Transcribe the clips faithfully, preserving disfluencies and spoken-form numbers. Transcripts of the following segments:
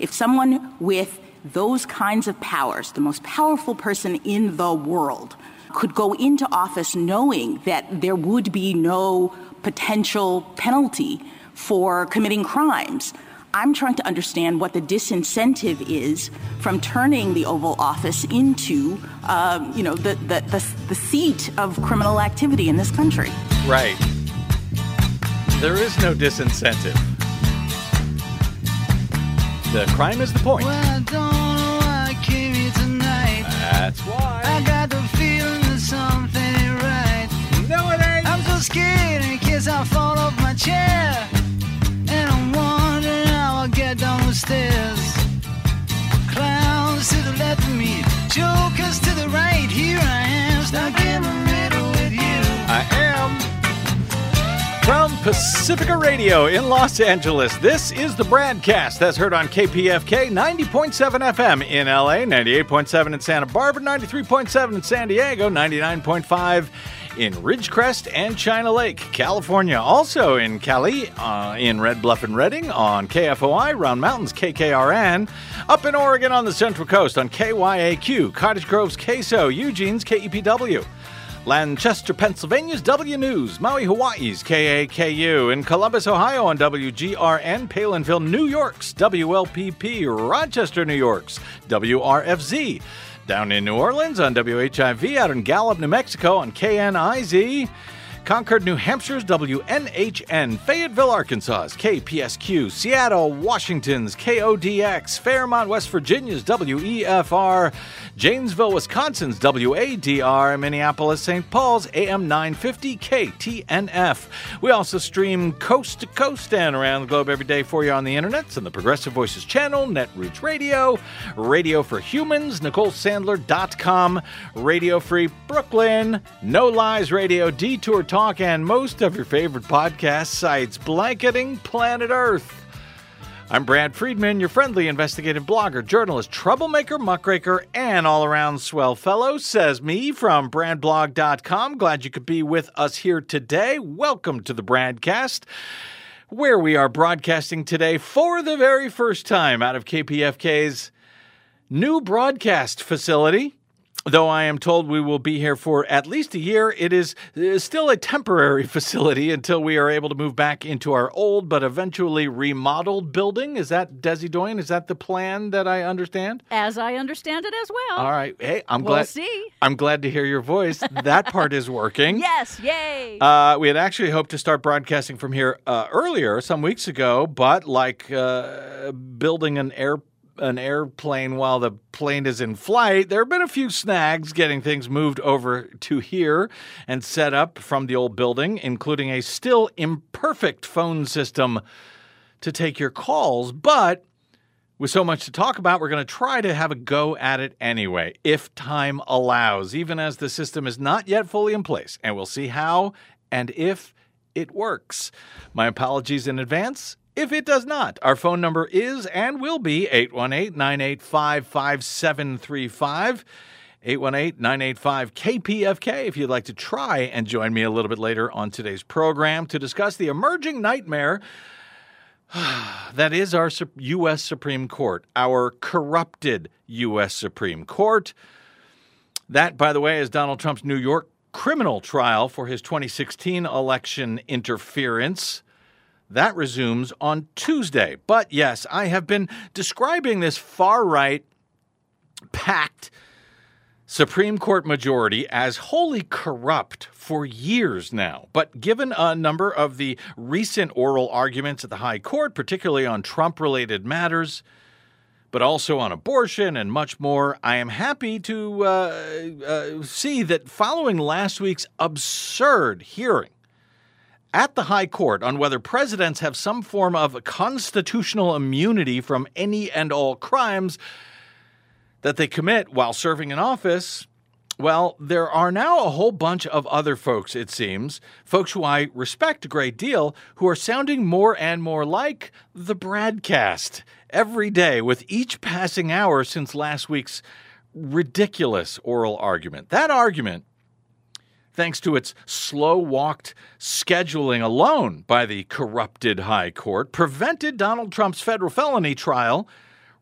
If someone with those kinds of powers, the most powerful person in the world, could go into office knowing that there would be no potential penalty for committing crimes, I'm trying to understand what the disincentive is from turning the Oval Office into, um, you know, the, the, the, the seat of criminal activity in this country. Right. There is no disincentive. The crime is the point. Well, I don't know why I came here tonight. That's why. I got the feeling that something ain't right. No, it ain't. I'm so scared in case I fall off my chair. And I'm wondering how I'll get down the stairs. Clowns to the left of me, jokers to the right. Here I am, stuck in the middle with you. I am. From Pacifica Radio in Los Angeles, this is the Bradcast that's heard on K P F K ninety point seven F M in L A, ninety-eight point seven in Santa Barbara, ninety-three point seven in San Diego, ninety-nine point five in Ridgecrest and China Lake, California. Also in Cali, uh, in Red Bluff and Redding on K F O I, Round Mountains K K R N, up in Oregon on the Central Coast on K Y A Q, Cottage Grove's K S O, Eugene's K E P W. Lancaster, Pennsylvania's W News, Maui, Hawaii's K A K U, in Columbus, Ohio on W G R N, Palinville, New York's W L P P, Rochester, New York's W R F Z, down in New Orleans on W H I V, out in Gallup, New Mexico on K N I Z, Concord, New Hampshire's W N H N, Fayetteville, Arkansas's K P S Q, Seattle, Washington's K O D X, Fairmont, West Virginia's W E F R, Janesville, Wisconsin's W A D R, Minneapolis, Saint Paul's A M nine fifty K T N F. We also stream coast to coast and around the globe every day for you on the internet on the Progressive Voices channel, Netroots Radio, Radio for Humans, Nicole Sandler dot com, Radio Free Brooklyn, No Lies Radio, Detour Talk, and most of your favorite podcast sites blanketing planet Earth. I'm Brad Friedman, your friendly investigative blogger, journalist, troublemaker, muckraker, and all-around swell fellow, says me from brad blog dot com. Glad you could be with us here today. Welcome to the Bradcast, where we are broadcasting today for the very first time out of K P F K's new broadcast facility. Though I am told we will be here for at least a year, it is still a temporary facility until we are able to move back into our old but eventually remodeled building. Is that, Desi Doyen, is that the plan that I understand? As I understand it as well. All right. Hey, I'm we'll glad. see. I'm glad to hear your voice. That part is working. Yes, yay. Uh, we had actually hoped to start broadcasting from here uh, earlier, some weeks ago, but like uh, building an air an airplane while the plane is in flight, there have been a few snags getting things moved over to here and set up from the old building, including a still imperfect phone system to take your calls. But with so much to talk about, we're going to try to have a go at it anyway, if time allows, even as the system is not yet fully in place. And we'll see how and if it works. My apologies in advance if it does not. Our phone number is and will be eight one eight, nine eight five, five seven three five, eight one eight, nine eight five, K P F K if you'd like to try and join me a little bit later on today's program to discuss the emerging nightmare that is our U S Supreme Court, our corrupted U S Supreme Court. That, by the way, is Donald Trump's New York criminal trial for his twenty sixteen election interference. That resumes on Tuesday. But yes, I have been describing this far-right, packed Supreme Court majority as wholly corrupt for years now. But given a number of the recent oral arguments at the High Court, particularly on Trump-related matters, but also on abortion and much more, I am happy to uh, uh, see that following last week's absurd hearing at the High Court on whether presidents have some form of constitutional immunity from any and all crimes that they commit while serving in office, well, there are now a whole bunch of other folks, it seems, folks who I respect a great deal, who are sounding more and more like the Bradcast every day with each passing hour since last week's ridiculous oral argument. That argument, thanks to its slow-walked scheduling alone by the corrupted High Court, prevented Donald Trump's federal felony trial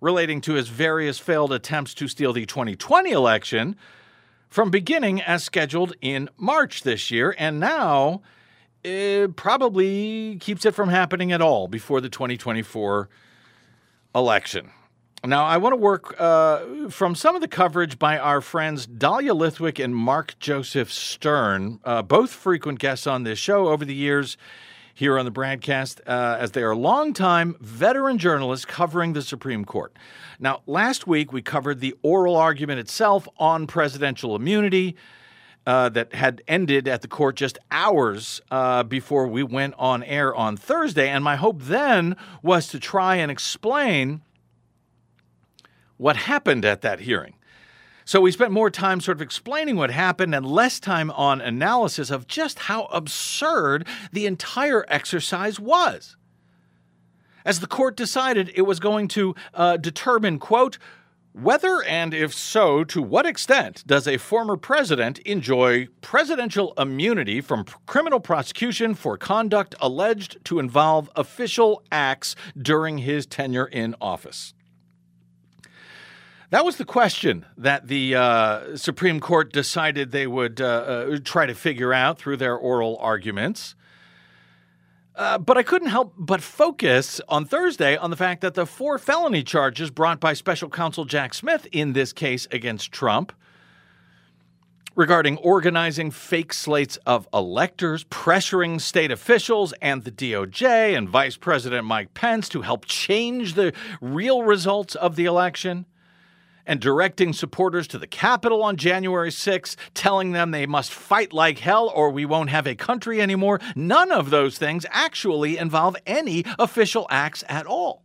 relating to his various failed attempts to steal the twenty twenty election from beginning as scheduled in March this year, and now it probably keeps it from happening at all before the twenty twenty-four election. Now, I want to work uh, from some of the coverage by our friends Dahlia Lithwick and Mark Joseph Stern, uh, both frequent guests on this show over the years here on the broadcast, uh, as they are longtime veteran journalists covering the Supreme Court. Now, last week we covered the oral argument itself on presidential immunity uh, that had ended at the court just hours uh, before we went on air on Thursday, and my hope then was to try and explain what happened at that hearing. So we spent more time sort of explaining what happened and less time on analysis of just how absurd the entire exercise was. As the court decided it was going to uh, determine, quote, whether and if so, to what extent does a former president enjoy presidential immunity from criminal prosecution for conduct alleged to involve official acts during his tenure in office? That was the question that the uh, Supreme Court decided they would uh, uh, try to figure out through their oral arguments. Uh, but I couldn't help but focus on Thursday on the fact that the four felony charges brought by special counsel Jack Smith in this case against Trump regarding organizing fake slates of electors, pressuring state officials and the D O J and Vice President Mike Pence to help change the real results of the election, and directing supporters to the Capitol on January sixth, telling them they must fight like hell or we won't have a country anymore. None of those things actually involve any official acts at all.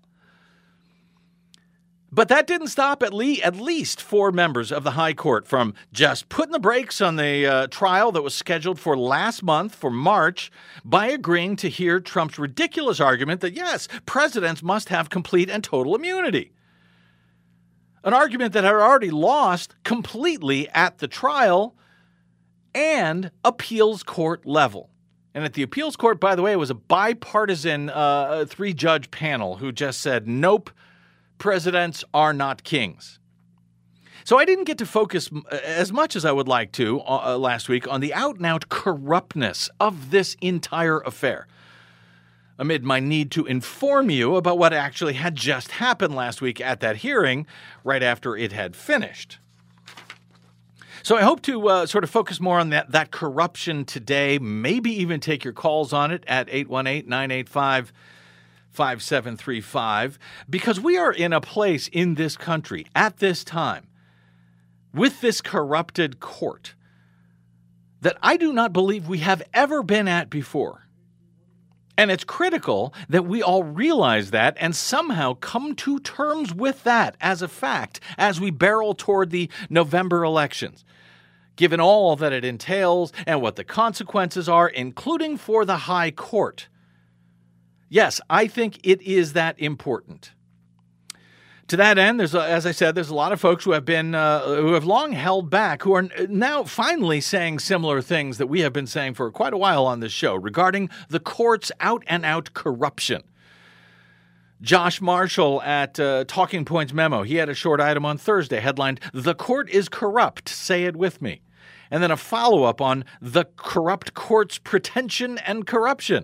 But that didn't stop at, le- at least four members of the High Court from just putting the brakes on the uh, trial that was scheduled for last month, for March, by agreeing to hear Trump's ridiculous argument that, yes, presidents must have complete and total immunity. An argument that had already lost completely at the trial and appeals court level. And at the appeals court, by the way, it was a bipartisan uh, three-judge panel who just said, nope, presidents are not kings. So I didn't get to focus as much as I would like to uh, last week on the out-and-out corruptness of this entire affair, amid my need to inform you about what actually had just happened last week at that hearing, right after it had finished. So I hope to uh, sort of focus more on that, that corruption today, maybe even take your calls on it at eight one eight, nine eight five, five seven three five, because we are in a place in this country at this time with this corrupted court that I do not believe we have ever been at before. And it's critical that we all realize that and somehow come to terms with that as a fact as we barrel toward the November elections, given all that it entails and what the consequences are, including for the High Court. Yes, I think it is that important. To that end, there's, a, as I said, there's a lot of folks who have been, uh, who have long held back, who are now finally saying similar things that we have been saying for quite a while on this show regarding the court's out-and-out corruption. Josh Marshall at uh, Talking Points Memo, he had a short item on Thursday headlined, "The Court is Corrupt, Say It With Me." And then a follow-up on the corrupt court's pretension and corruption.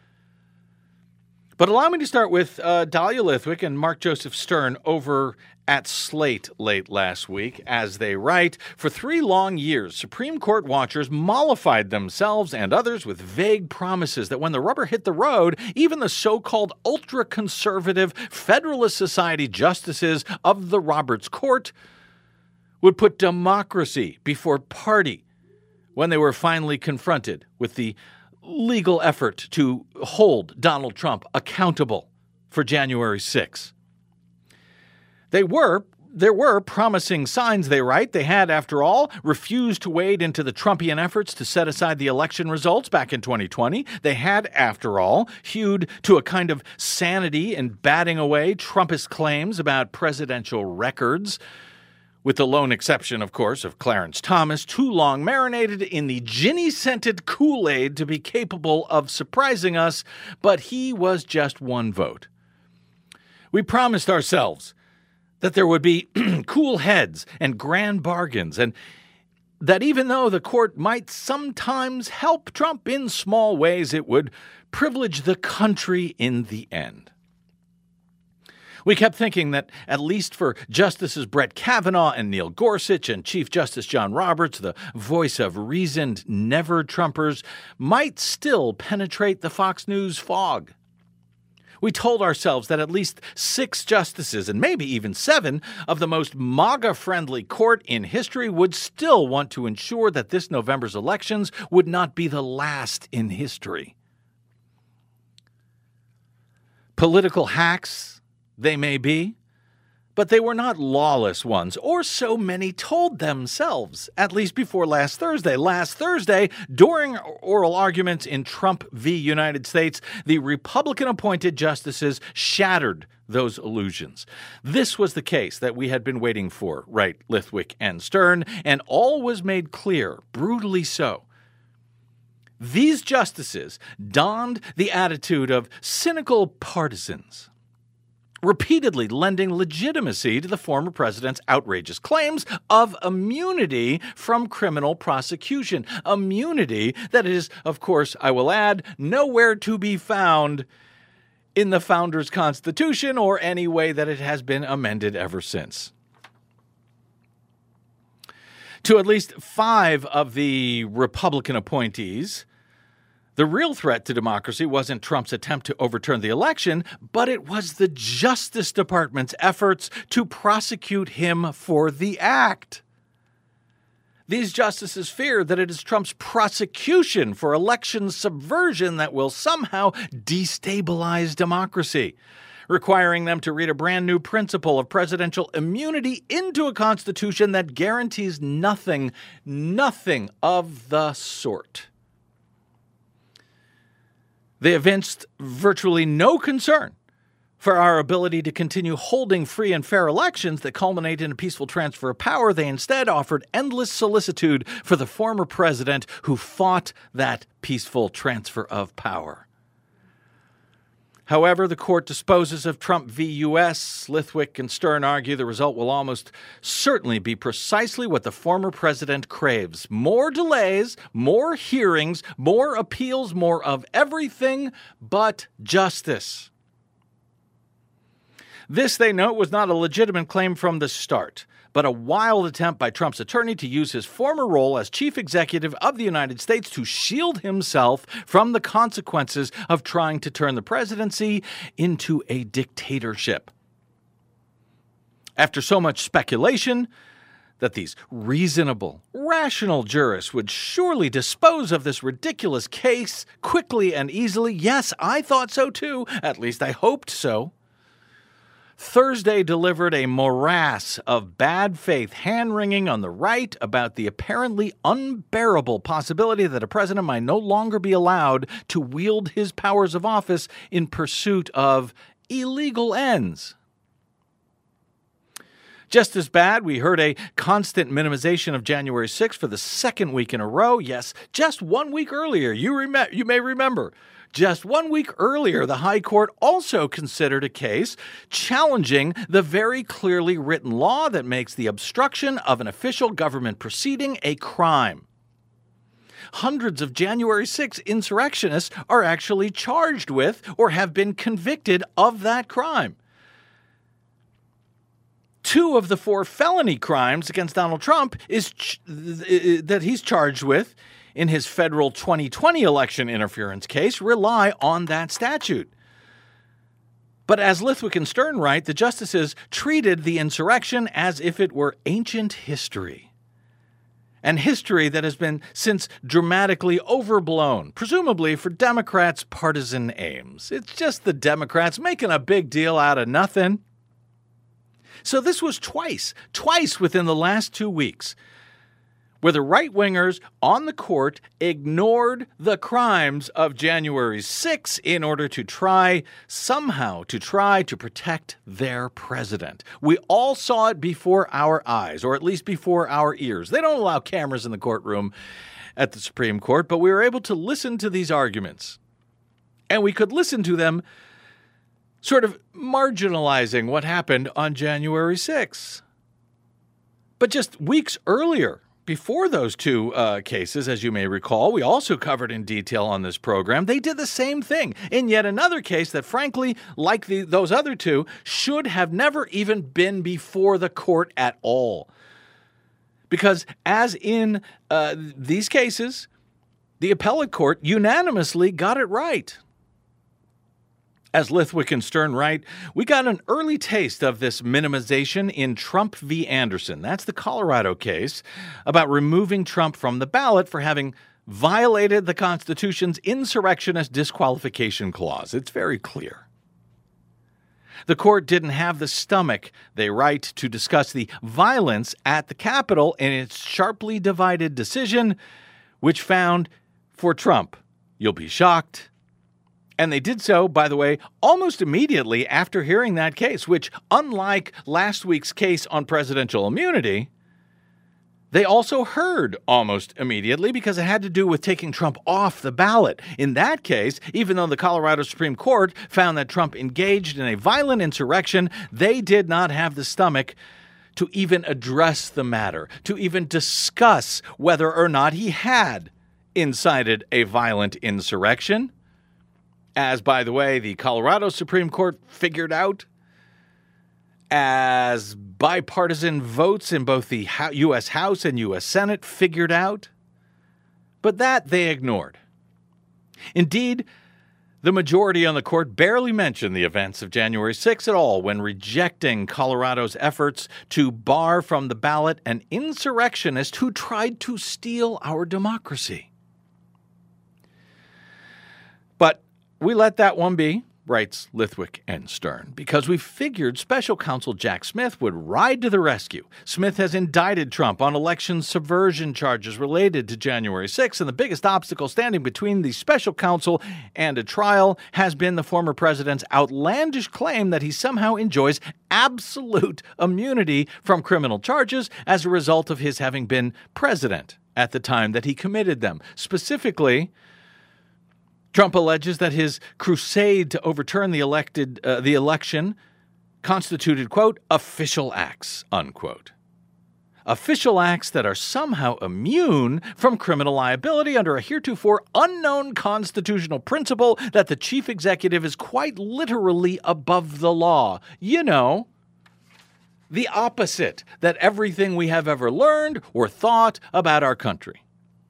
But allow me to start with uh, Dahlia Lithwick and Mark Joseph Stern over at Slate late last week, as they write, "For three long years, Supreme Court watchers mollified themselves and others with vague promises that when the rubber hit the road, even the so-called ultra-conservative Federalist Society justices of the Roberts Court would put democracy before party when they were finally confronted with the legal effort to hold Donald Trump accountable for January sixth. They were, there were promising signs, they write. They had, after all, refused to wade into the Trumpian efforts to set aside the election results back in twenty twenty. They had, after all, hewed to a kind of sanity in batting away Trumpist claims about presidential records, with the lone exception, of course, of Clarence Thomas, too long marinated in the ginny-scented Kool-Aid to be capable of surprising us, but he was just one vote. We promised ourselves that there would be cool heads and grand bargains, and that even though the court might sometimes help Trump in small ways, it would privilege the country in the end. We kept thinking that, at least for Justices Brett Kavanaugh and Neil Gorsuch and Chief Justice John Roberts, the voice of reasoned never-Trumpers might still penetrate the Fox News fog. We told ourselves that at least six justices, and maybe even seven, of the most MAGA-friendly court in history would still want to ensure that this November's elections would not be the last in history. Political hacks they may be, but they were not lawless ones, or so many told themselves, at least before last Thursday. Last Thursday, during oral arguments in Trump v. United States, the Republican-appointed justices shattered those illusions. This was the case that we had been waiting for, Wright, Lithwick, and Stern, and all was made clear, brutally so. These justices donned the attitude of cynical partisans, repeatedly lending legitimacy to the former president's outrageous claims of immunity from criminal prosecution. Immunity that is, of course, I will add, nowhere to be found in the founders' Constitution or any way that it has been amended ever since. To at least five of the Republican appointees, the real threat to democracy wasn't Trump's attempt to overturn the election, but it was the Justice Department's efforts to prosecute him for the act. These justices fear that it is Trump's prosecution for election subversion that will somehow destabilize democracy, requiring them to read a brand new principle of presidential immunity into a constitution that guarantees nothing, nothing of the sort. They evinced virtually no concern for our ability to continue holding free and fair elections that culminate in a peaceful transfer of power. They instead offered endless solicitude for the former president who fought that peaceful transfer of power. However the court disposes of Trump v. U S, Lithwick and Stern argue the result will almost certainly be precisely what the former president craves. More delays, more hearings, more appeals, more of everything but justice. This, they note, was not a legitimate claim from the start, but a wild attempt by Trump's attorney to use his former role as chief executive of the United States to shield himself from the consequences of trying to turn the presidency into a dictatorship. After so much speculation that these reasonable, rational jurists would surely dispose of this ridiculous case quickly and easily, yes, I thought so too, at least I hoped so. Thursday delivered a morass of bad faith hand-wringing on the right about the apparently unbearable possibility that a president might no longer be allowed to wield his powers of office in pursuit of illegal ends. Just as bad, we heard a constant minimization of January sixth for the second week in a row. Yes, just one week earlier, you, rem- you may remember, just one week earlier, the High Court also considered a case challenging the very clearly written law that makes the obstruction of an official government proceeding a crime. Hundreds of January sixth insurrectionists are actually charged with or have been convicted of that crime. Two of the four felony crimes against Donald Trump is ch- that he's charged with in his federal twenty twenty election interference case rely on that statute. But as Lithwick and Stern write, the justices treated the insurrection as if it were ancient history. And history that has been since dramatically overblown, presumably for Democrats' partisan aims. It's just the Democrats making a big deal out of nothing. So this was twice, twice within the last two weeks, where the right-wingers on the court ignored the crimes of January sixth in order to try, somehow, to try to protect their president. We all saw it before our eyes, or at least before our ears. They don't allow cameras in the courtroom at the Supreme Court, but we were able to listen to these arguments. And we could listen to them sort of marginalizing what happened on January sixth. But just weeks earlier, before those two uh, cases, as you may recall, we also covered in detail on this program, they did the same thing in yet another case that, frankly, like the, those other two, should have never even been before the court at all. Because as in uh, these cases, the appellate court unanimously got it right. As Lithwick and Stern write, we got an early taste of this minimization in Trump v. Anderson. That's the Colorado case about removing Trump from the ballot for having violated the Constitution's insurrectionist disqualification clause. It's very clear. The court didn't have the stomach, they write, to discuss the violence at the Capitol in its sharply divided decision, which found for Trump, you'll be shocked. And they did so, by the way, almost immediately after hearing that case, which, unlike last week's case on presidential immunity, they also heard almost immediately because it had to do with taking Trump off the ballot. In that case, even though the Colorado Supreme Court found that Trump engaged in a violent insurrection, they did not have the stomach to even address the matter, to even discuss whether or not he had incited a violent insurrection. As, by the way, the Colorado Supreme Court figured out, as bipartisan votes in both the U S House and U S Senate figured out. But that they ignored. Indeed, the majority on the court barely mentioned the events of January sixth at all when rejecting Colorado's efforts to bar from the ballot an insurrectionist who tried to steal our democracy. But we let that one be, writes Lithwick and Stern, because we figured special counsel Jack Smith would ride to the rescue. Smith has indicted Trump on election subversion charges related to January sixth, and the biggest obstacle standing between the special counsel and a trial has been the former president's outlandish claim that he somehow enjoys absolute immunity from criminal charges as a result of his having been president at the time that he committed them. Specifically, Trump alleges that his crusade to overturn the elected uh, the election constituted, quote, official acts, unquote. Official acts that are somehow immune from criminal liability under a heretofore unknown constitutional principle that the chief executive is quite literally above the law. You know, the opposite that everything we have ever learned or thought about our country.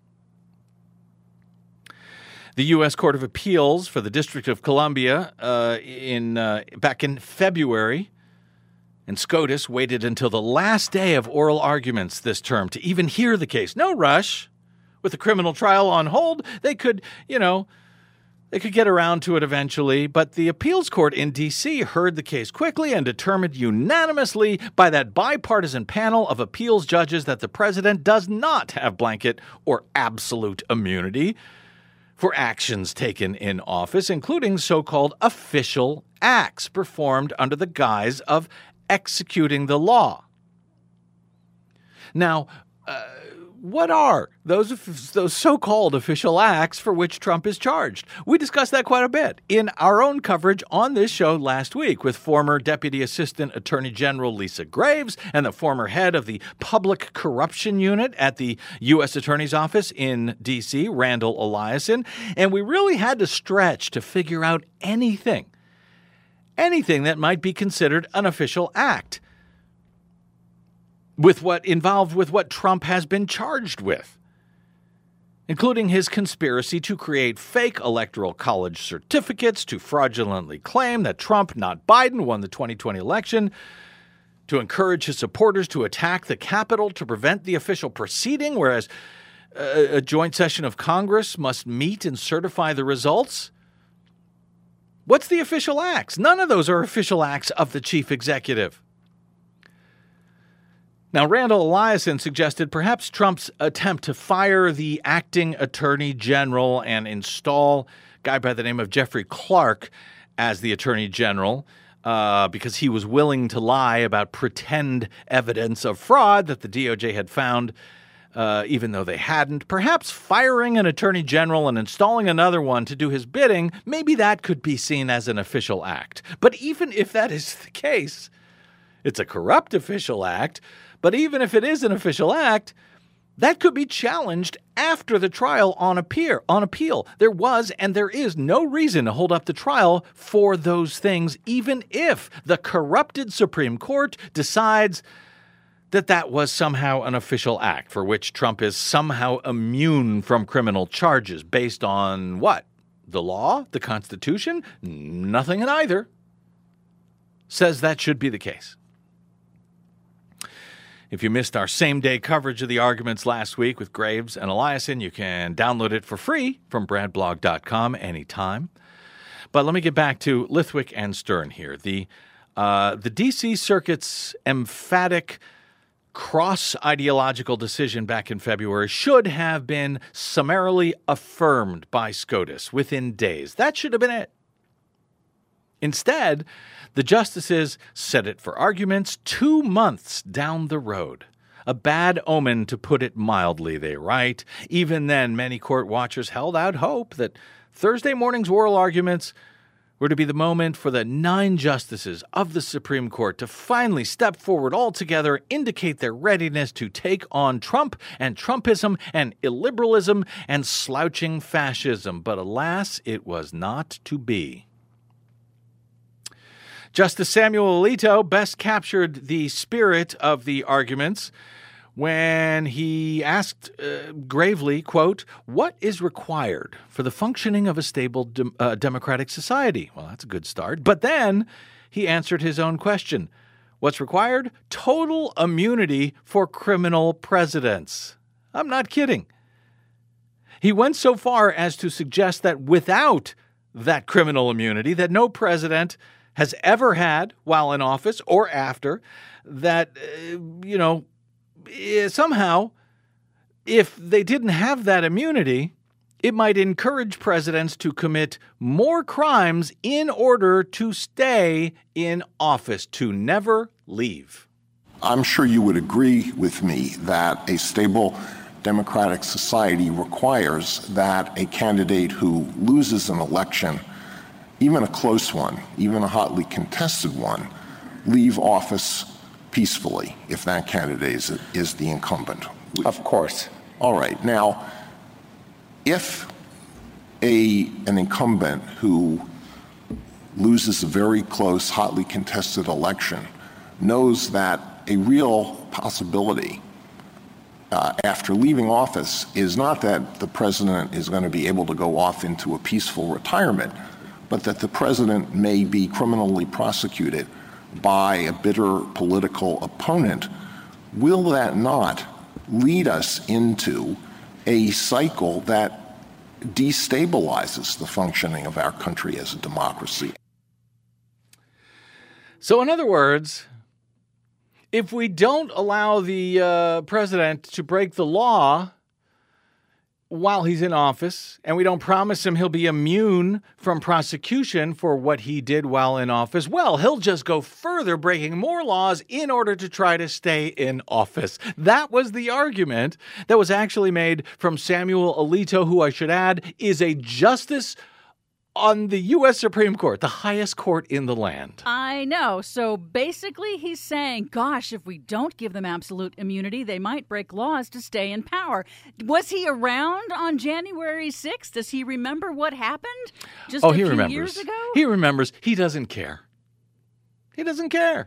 The U S Court of Appeals for the District of Columbia uh, in uh, back in February, and SCOTUS waited until the last day of oral arguments this term to even hear the case. No rush. With the criminal trial on hold, they could, you know, they could get around to it eventually. But the appeals court in D C heard the case quickly and determined unanimously by that bipartisan panel of appeals judges that the president does not have blanket or absolute immunity for actions taken in office, including so-called official acts performed under the guise of executing the law. Now, uh, what are those those so-called official acts for which Trump is charged? We discussed that quite a bit in our own coverage on this show last week with former Deputy Assistant Attorney General Lisa Graves and the former head of the Public Corruption Unit at the U S Attorney's Office in D C, Randall Eliason. And we really had to stretch to figure out anything, anything that might be considered an official act with what involved with what Trump has been charged with, including his conspiracy to create fake electoral college certificates to fraudulently claim that Trump, not Biden, won the twenty twenty election, to encourage his supporters to attack the Capitol to prevent the official proceeding, whereas a, a joint session of Congress must meet and certify the results. What's the official acts? None of those are official acts of the chief executive. Now, Randall Eliason suggested perhaps Trump's attempt to fire the acting attorney general and install a guy by the name of Jeffrey Clark as the attorney general uh, because he was willing to lie about pretend evidence of fraud that the D O J had found uh, even though they hadn't. Perhaps firing an attorney general and installing another one to do his bidding, maybe that could be seen as an official act. But even if that is the case, it's a corrupt official act. But even if it is an official act, that could be challenged after the trial on appeal. On appeal. There was and there is no reason to hold up the trial for those things, even if the corrupted Supreme Court decides that that was somehow an official act for which Trump is somehow immune from criminal charges based on what? The law? The Constitution? Nothing in either says that should be the case. If you missed our same-day coverage of the arguments last week with Graves and Eliason, you can download it for free from brad blog dot com anytime. But let me get back to Lithwick and Stern here. The, uh, the D C Circuit's emphatic cross-ideological decision back in February should have been summarily affirmed by SCOTUS within days. That should have been it. Instead, the justices set it for arguments two months down the road. A bad omen, to put it mildly, they write. Even then, many court watchers held out hope that Thursday morning's oral arguments were to be the moment for the nine justices of the Supreme Court to finally step forward altogether, indicate their readiness to take on Trump and Trumpism and illiberalism and slouching fascism. But alas, it was not to be. Justice Samuel Alito best captured the spirit of the arguments when he asked uh, gravely, quote, what is required for the functioning of a stable de- uh, democratic society? Well, that's a good start. But then he answered his own question. What's required? Total immunity for criminal presidents. I'm not kidding. He went so far as to suggest that without that criminal immunity, that no president has ever had while in office or after, that, uh, you know, somehow, if they didn't have that immunity, it might encourage presidents to commit more crimes in order to stay in office, to never leave. I'm sure you would agree with me that a stable democratic society requires that a candidate who loses an election, even a close one, even a hotly contested one, leave office peacefully if that candidate is, is the incumbent. Of course. All right. Now, if a an incumbent who loses a very close, hotly contested election knows that a real possibility uh, after leaving office is not that the president is going to be able to go off into a peaceful retirement, but that the president may be criminally prosecuted by a bitter political opponent, will that not lead us into a cycle that destabilizes the functioning of our country as a democracy? So in other words, if we don't allow the uh, president to break the law while he's in office, and we don't promise him he'll be immune from prosecution for what he did while in office, well, he'll just go further, breaking more laws in order to try to stay in office. That was the argument that was actually made from Samuel Alito, who I should add is a justice on the U S Supreme Court, the highest court in the land. I know. So basically he's saying, gosh, if we don't give them absolute immunity, they might break laws to stay in power. Was he around on January sixth? Does he remember what happened just oh, a he few remembers. years ago? He remembers. He doesn't care. He doesn't care.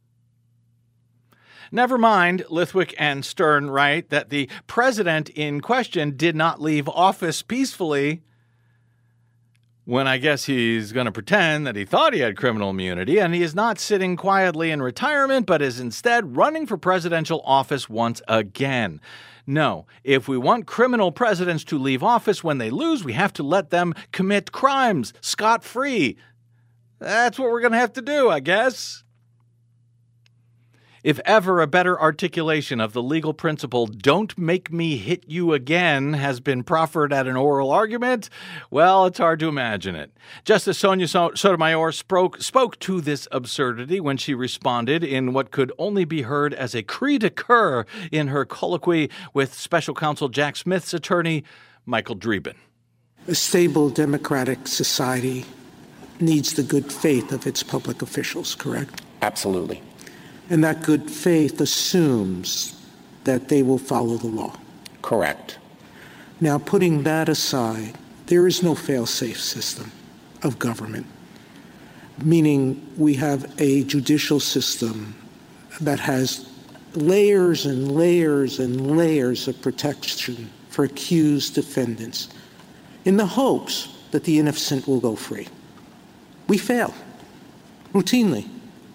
Never mind, Lithwick and Stern write that the president in question did not leave office peacefully, when I guess he's going to pretend that he thought he had criminal immunity, and he is not sitting quietly in retirement, but is instead running for presidential office once again. No, if we want criminal presidents to leave office when they lose, we have to let them commit crimes scot-free. That's what we're going to have to do, I guess. If ever a better articulation of the legal principle, don't make me hit you again, has been proffered at an oral argument, well, it's hard to imagine it. Justice Sonia Sotomayor spoke, spoke to this absurdity when she responded in what could only be heard as a cri de coeur in her colloquy with special counsel Jack Smith's attorney, Michael Dreeben. A stable democratic society needs the good faith of its public officials, correct? Absolutely. And that good faith assumes that they will follow the law. Correct. Now, putting that aside, there is no fail-safe system of government, meaning we have a judicial system that has layers and layers and layers of protection for accused defendants in the hopes that the innocent will go free. We fail routinely.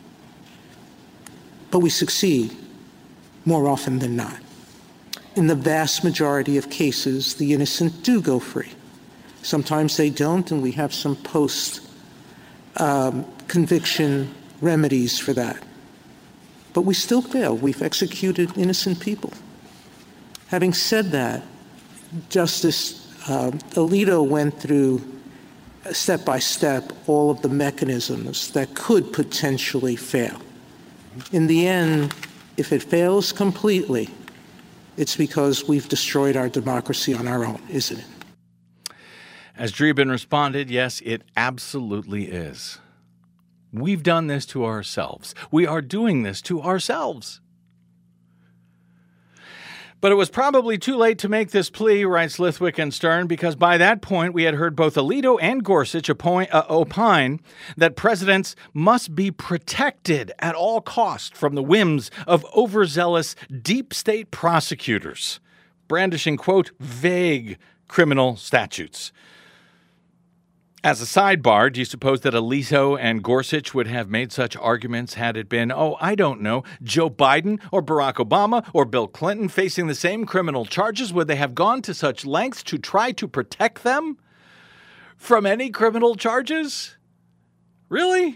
But we succeed more often than not. In the vast majority of cases, the innocent do go free. Sometimes they don't, and we have some post-conviction um, remedies for that. But we still fail. We've executed innocent people. Having said that, Justice uh, Alito went through step by step all of the mechanisms that could potentially fail. In the end, if it fails completely, it's because we've destroyed our democracy on our own, isn't it? As Dreeben responded, yes, it absolutely is. We've done this to ourselves. We are doing this to ourselves. But it was probably too late to make this plea, writes Lithwick and Stern, because by that point we had heard both Alito and Gorsuch appoint, uh, opine that presidents must be protected at all costs from the whims of overzealous deep state prosecutors, brandishing, quote, vague criminal statutes. As a sidebar, do you suppose that Alito and Gorsuch would have made such arguments had it been, oh, I don't know, Joe Biden or Barack Obama or Bill Clinton facing the same criminal charges? Would they have gone to such lengths to try to protect them from any criminal charges? Really?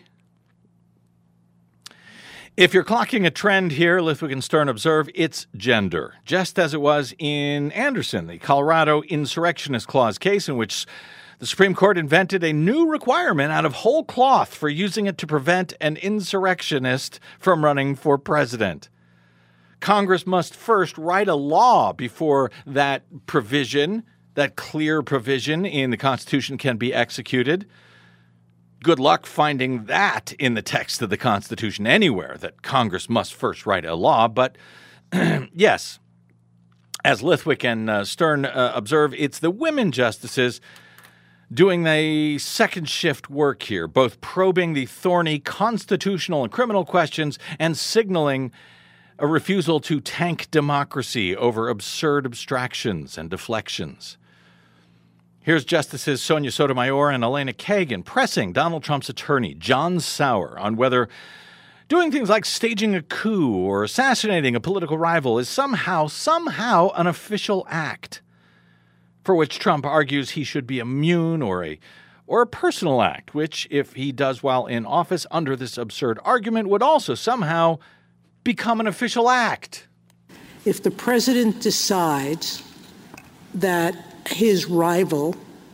If you're clocking a trend here, Lithwick and Stern observe, it's gender, just as it was in Anderson, the Colorado Insurrectionist Clause case in which the Supreme Court invented a new requirement out of whole cloth for using it to prevent an insurrectionist from running for president. Congress must first write a law before that provision, that clear provision in the Constitution, can be executed. Good luck finding that in the text of the Constitution anywhere, that Congress must first write a law. But yes, as Lithwick and uh, Stern uh, observe, it's the women justices doing the second shift work here, both probing the thorny constitutional and criminal questions and signaling a refusal to tank democracy over absurd abstractions and deflections. Here's Justices Sonia Sotomayor and Elena Kagan pressing Donald Trump's attorney, John Sauer, on whether doing things like staging a coup or assassinating a political rival is somehow, somehow an official act, for which Trump argues he should be immune, or a or a personal act, which, if he does while in office under this absurd argument, would also somehow become an official act. If the president decides that his rival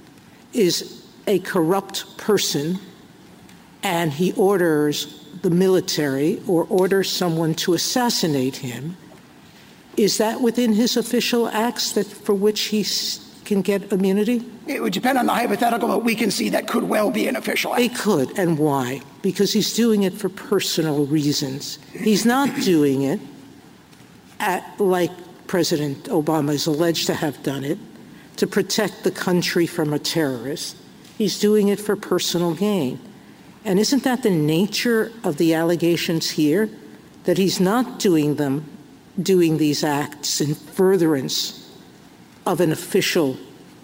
is a corrupt person and he orders the military or orders someone to assassinate him, is that within his official acts that for which he can get immunity? It would depend on the hypothetical, but we can see that could well be an official act. It could, and why? Because he's doing it for personal reasons. He's not doing it at, like President Obama is alleged to have done it, to protect the country from a terrorist. He's doing it for personal gain. And isn't that the nature of the allegations here? That he's not doing them, doing these acts in furtherance of an official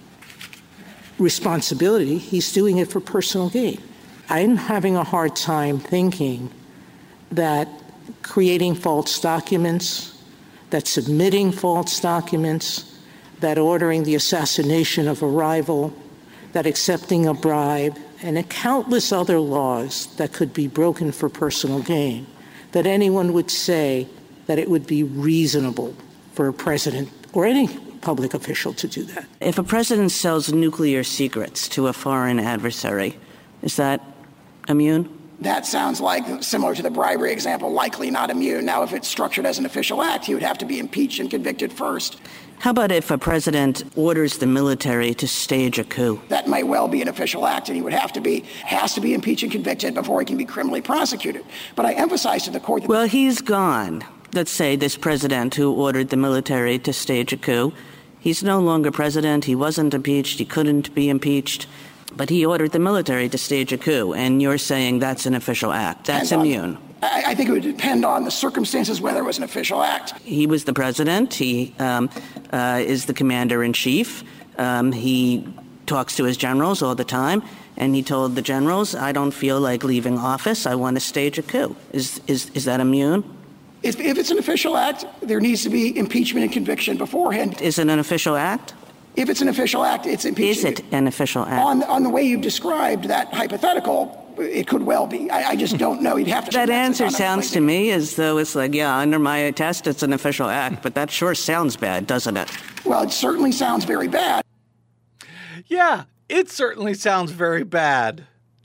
responsibility. He's doing it for personal gain. I'm having a hard time thinking that creating false documents, that submitting false documents, that ordering the assassination of a rival, that accepting a bribe, and countless other laws that could be broken for personal gain, that anyone would say that it would be reasonable for a president or any public official to do that. If a president sells nuclear secrets to a foreign adversary, is that immune? That sounds like, similar to the bribery example, likely not immune. Now, if it's structured as an official act, he would have to be impeached and convicted first. How about if a president orders the military to stage a coup? That might well be an official act, and he would have to be, has to be impeached and convicted before he can be criminally prosecuted. But I emphasize to the court that— Well, he's gone. Let's say this president who ordered the military to stage a coup, he's no longer president, he wasn't impeached, he couldn't be impeached, but he ordered the military to stage a coup, and you're saying that's an official act. That's immune. On, I, I think it would depend on the circumstances whether it was an official act. He was the president. He um, uh, is the commander-in-chief. Um, he talks to his generals all the time, and he told the generals, I don't feel like leaving office, I want to stage a coup. Is, is, is that immune? If, if it's an official act, there needs to be impeachment and conviction beforehand. Is it an official act? If it's an official act, it's impeachment. Is it an official act? On, on the way you've described that hypothetical, it could well be. I, I just don't know. You'd have to— That answer sounds to me as though it's like, yeah, under my test, it's an official act, but that sure sounds bad, doesn't it? Well, it certainly sounds very bad. Yeah, it certainly sounds very bad.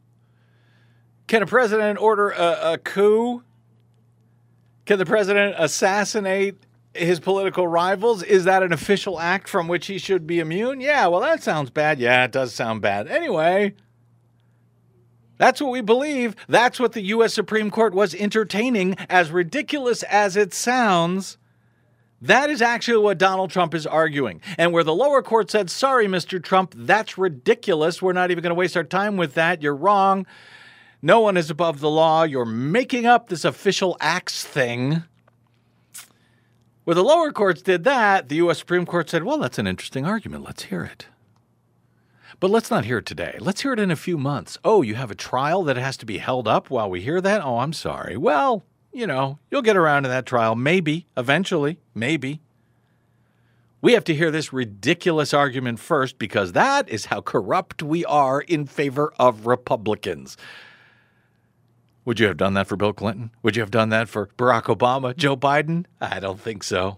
Can a president order a, a coup? Can the president assassinate his political rivals? Is that an official act from which he should be immune? Yeah, well, that sounds bad. Yeah, it does sound bad. Anyway, that's what we believe. That's what the U S Supreme Court was entertaining, as ridiculous as it sounds. That is actually what Donald Trump is arguing. And where the lower court said, sorry, Mister Trump, that's ridiculous. We're not even going to waste our time with that. You're wrong. No one is above the law. You're making up this official acts thing. Where the lower courts did that, the U S Supreme Court said, well, that's an interesting argument. Let's hear it. But let's not hear it today. Let's hear it in a few months. Oh, you have a trial that has to be held up while we hear that? Oh, I'm sorry. Well, you know, you'll get around to that trial. Maybe, eventually, maybe. We have to hear this ridiculous argument first because that is how corrupt we are in favor of Republicans. Would you have done that for Bill Clinton? Would you have done that for Barack Obama, Joe Biden? I don't think so.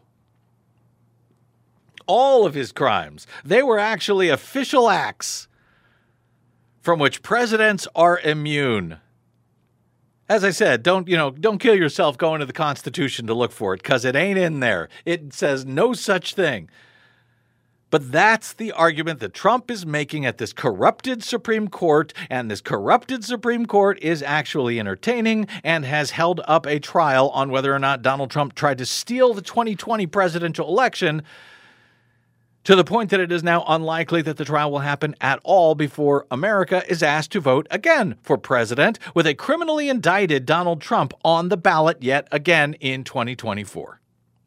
All of his crimes, they were actually official acts from which presidents are immune. As I said, don't, you know, don't kill yourself going to the Constitution to look for it because it ain't in there. It says no such thing. But that's the argument that Trump is making at this corrupted Supreme Court, and this corrupted Supreme Court is actually entertaining and has held up a trial on whether or not Donald Trump tried to steal the twenty twenty presidential election, to the point that it is now unlikely that the trial will happen at all before America is asked to vote again for president, with a criminally indicted Donald Trump on the ballot yet again in twenty twenty-four.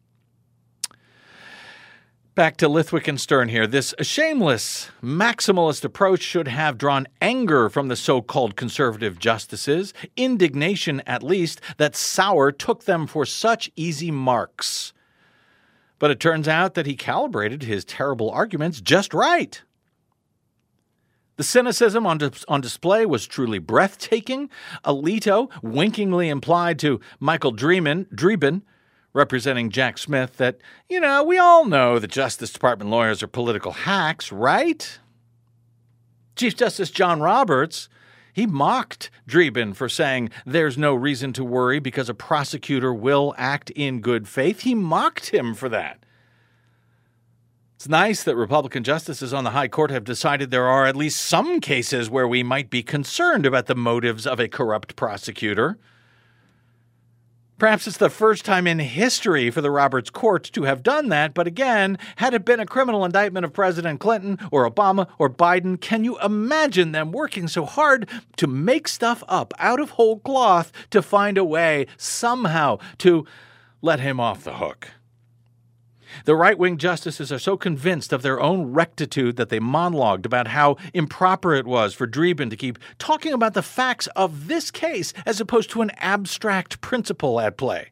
Back to Lithwick and Stern here. This shameless, maximalist approach should have drawn anger from the so-called conservative justices, indignation at least that Sauer took them for such easy marks. But it turns out that he calibrated his terrible arguments just right. The cynicism on, dis- on display was truly breathtaking. Alito winkingly implied to Michael Dreeben, Dreeben, representing Jack Smith, that, you know, we all know that Justice Department lawyers are political hacks, right? Chief Justice John Roberts, he mocked Dreeben for saying there's no reason to worry because a prosecutor will act in good faith. He mocked him for that. It's nice that Republican justices on the high court have decided there are at least some cases where we might be concerned about the motives of a corrupt prosecutor. Perhaps it's the first time in history for the Roberts Court to have done that, but again, had it been a criminal indictment of President Clinton or Obama or Biden, can you imagine them working so hard to make stuff up out of whole cloth to find a way somehow to let him off the hook? The right-wing justices are so convinced of their own rectitude that they monologued about how improper it was for Dreeben to keep talking about the facts of this case as opposed to an abstract principle at play.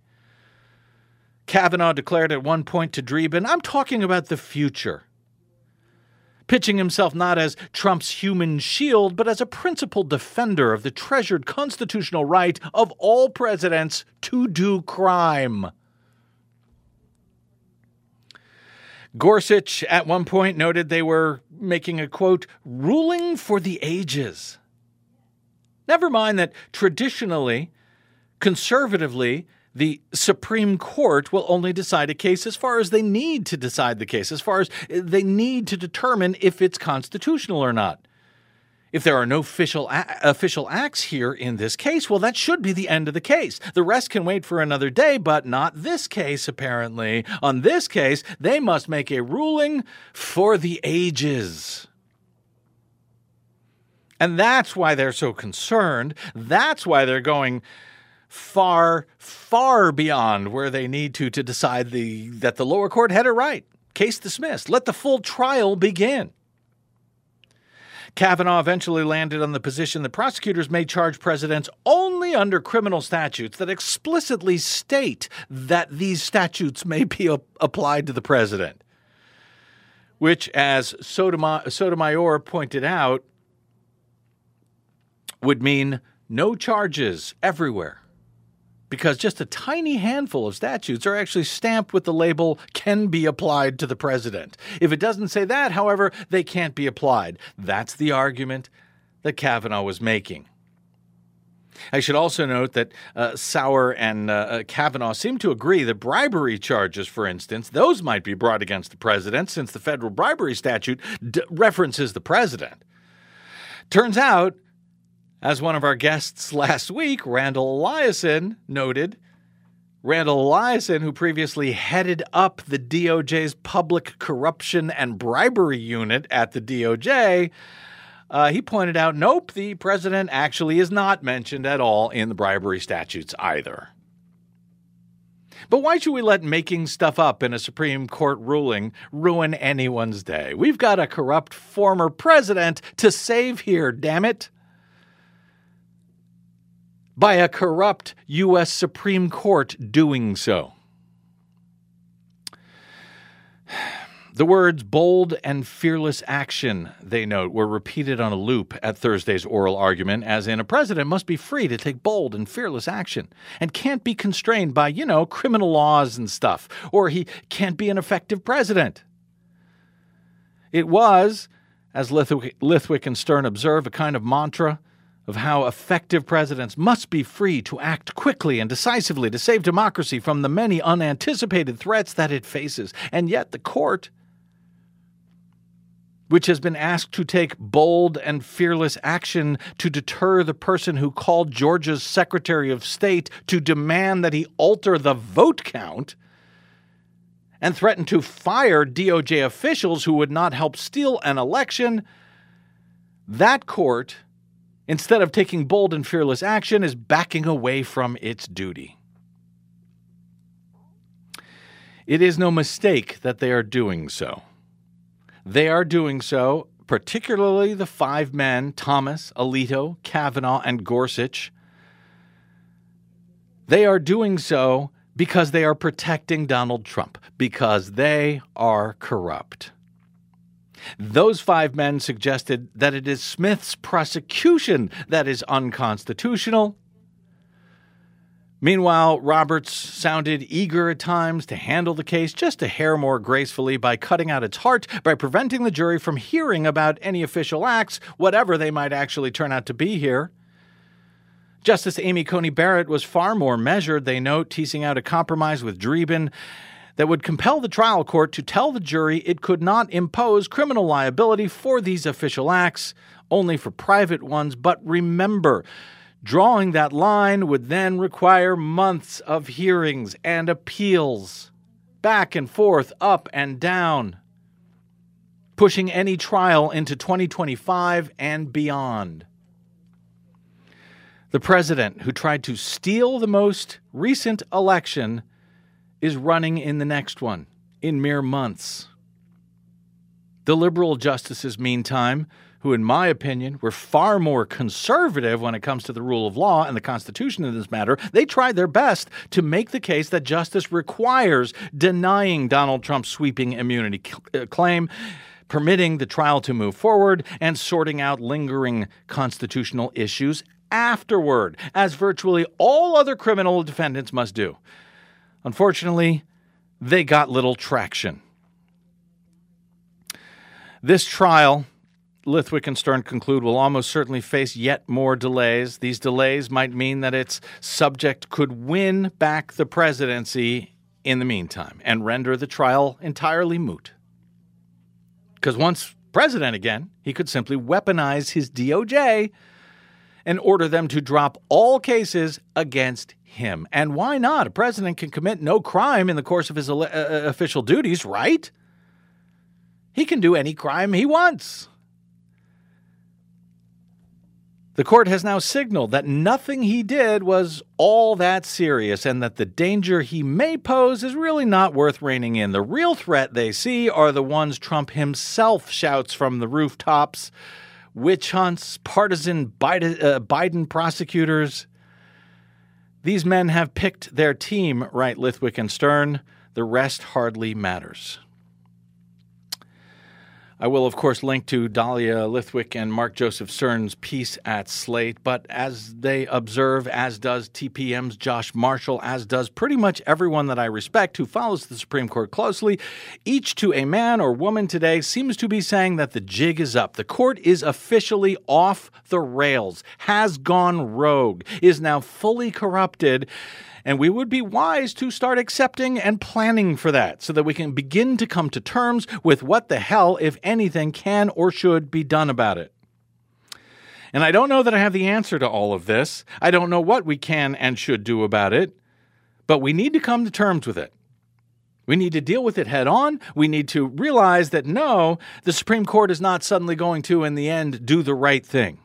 Kavanaugh declared at one point to Dreeben, I'm talking about the future. pitching himself not as Trump's human shield, but as a principled defender of the treasured constitutional right of all presidents to do crime. Gorsuch at one point noted they were making a, quote, ruling for the ages. Never mind that traditionally, conservatively, the Supreme Court will only decide a case as far as they need to decide the case, as far as they need to determine if it's constitutional or not. If there are no official a- official acts here in this case, well, that should be the end of the case. The rest can wait for another day, but not this case, apparently. On this case, they must make a ruling for the ages. And that's why they're so concerned. That's why they're going far, far beyond where they need to to decide the that the lower court had it right. Case dismissed. Let the full trial begin. Kavanaugh eventually landed on the position that prosecutors may charge presidents only under criminal statutes that explicitly state that these statutes may be a- applied to the president, which, as Sotomayor, Sotomayor pointed out, would mean no charges everywhere, because just a tiny handful of statutes are actually stamped with the label "can be applied to the president." If it doesn't say that, however, they can't be applied. That's the argument that Kavanaugh was making. I should also note that uh, Sauer and uh, Kavanaugh seem to agree that bribery charges, for instance, those might be brought against the president, since the federal bribery statute d- references the president. Turns out, as one of our guests last week, Randall Eliason, noted, Randall Eliason, who previously headed up the D O J's Public Corruption and Bribery Unit at the D O J, uh, he pointed out, nope, the president actually is not mentioned at all in the bribery statutes either. But why should we let making stuff up in a Supreme Court ruling ruin anyone's day? We've got a corrupt former president to save here, damn it. By a corrupt U S Supreme Court doing so. The words bold and fearless action, they note, were repeated on a loop at Thursday's oral argument, as in a president must be free to take bold and fearless action and can't be constrained by, you know, criminal laws and stuff, or he can't be an effective president. It was, as Lithwick, Lithwick and Stern observe, a kind of mantra of how effective presidents must be free to act quickly and decisively to save democracy from the many unanticipated threats that it faces. And yet the court, which has been asked to take bold and fearless action to deter the person who called Georgia's Secretary of State to demand that he alter the vote count and threatened to fire D O J officials who would not help steal an election, that court, instead of taking bold and fearless action, is backing away from its duty. It is no mistake that they are doing so. They are doing so, particularly the five men, Thomas, Alito, Kavanaugh, and Gorsuch. They are doing so because they are protecting Donald Trump, because they are corrupt. Those five men suggested that it is Smith's prosecution that is unconstitutional. Meanwhile, Roberts sounded eager at times to handle the case just a hair more gracefully by cutting out its heart, by preventing the jury from hearing about any official acts, whatever they might actually turn out to be here. Justice Amy Coney Barrett was far more measured, they note, teasing out a compromise with Dreeben that would compel the trial court to tell the jury it could not impose criminal liability for these official acts, only for private ones. But remember, drawing that line would then require months of hearings and appeals, back and forth, up and down, pushing any trial into twenty twenty-five and beyond. The president, who tried to steal the most recent election, is running in the next one in mere months. The liberal justices, meantime, who in my opinion were far more conservative when it comes to the rule of law and the Constitution in this matter, they tried their best to make the case that justice requires denying Donald Trump's sweeping immunity claim, permitting the trial to move forward and sorting out lingering constitutional issues afterward, as virtually all other criminal defendants must do. Unfortunately, they got little traction. This trial, Lithwick and Stern conclude, will almost certainly face yet more delays. These delays might mean that its subject could win back the presidency in the meantime and render the trial entirely moot. Because once president again, he could simply weaponize his D O J and order them to drop all cases against him. And why not? A president can commit no crime in the course of his ele- uh, official duties, right? He can do any crime he wants. The court has now signaled that nothing he did was all that serious and that the danger he may pose is really not worth reining in. The real threat they see are the ones Trump himself shouts from the rooftops: witch hunts, partisan Biden, uh, Biden prosecutors. These men have picked their team, write Lithwick and Stern. The rest hardly matters. I will, of course, link to Dahlia Lithwick and Mark Joseph Stern's piece at Slate, but as they observe, as does T P M's Josh Marshall, as does pretty much everyone that I respect who follows the Supreme Court closely, each to a man or woman today seems to be saying that the jig is up. The court is officially off the rails, has gone rogue, is now fully corrupted, and we would be wise to start accepting and planning for that so that we can begin to come to terms with what the hell, if anything, can or should be done about it. And I don't know that I have the answer to all of this. I don't know what we can and should do about it, but we need to come to terms with it. We need to deal with it head on. We need to realize that, no, the Supreme Court is not suddenly going to, in the end, do the right thing.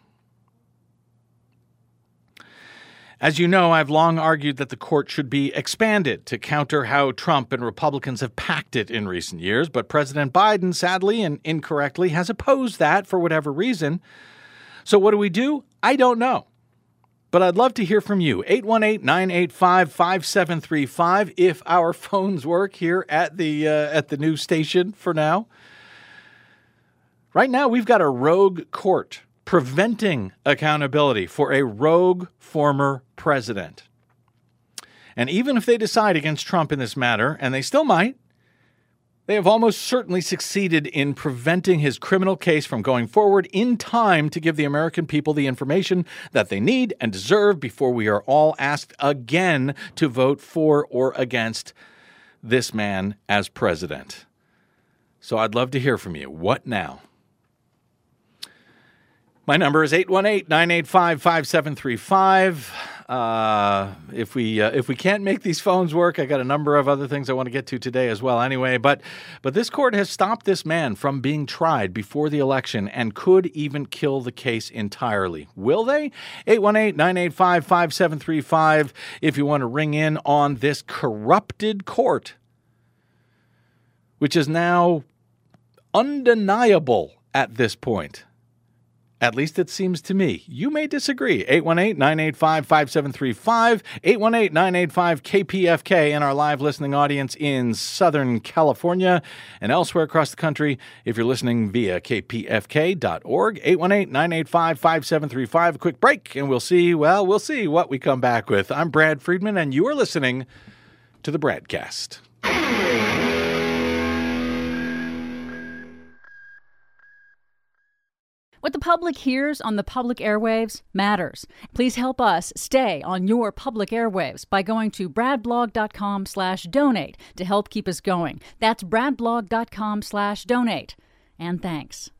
As you know, I've long argued that the court should be expanded to counter how Trump and Republicans have packed it in recent years, but President Biden, sadly and incorrectly, has opposed that for whatever reason. So what do we do? I don't know. But I'd love to hear from you. eight one eight, nine eight five, five seven three five if our phones work here at the uh, at the news station for now. Right now, we've got a rogue court preventing accountability for a rogue former president. And even if they decide against Trump in this matter, and they still might, they have almost certainly succeeded in preventing his criminal case from going forward in time to give the American people the information that they need and deserve before we are all asked again to vote for or against this man as president. So I'd love to hear from you. What now? My number is eight one eight, nine eight five, five seven three five. Uh, if we uh, if we can't make these phones work, I got a number of other things I want to get to today as well anyway. But but this court has stopped this man from being tried before the election and could even kill the case entirely. Will they? eight one eight, nine eight five, five seven three five if you want to ring in on this corrupted court, which is now undeniable at this point. At least it seems to me. You may disagree. eight one eight, nine eight five, five seven three five, eight one eight, nine eight five, K P F K, and our live listening audience in Southern California and elsewhere across the country. If you're listening via K P F K dot org, eight one eight, nine eight five, five seven three five. A quick break, and we'll see, well, we'll see what we come back with. I'm Brad Friedman, and you are listening to the Bradcast. What the public hears on the public airwaves matters. Please help us stay on your public airwaves by going to bradblog.com slash donate to help keep us going. That's bradblog.com slash donate. And thanks.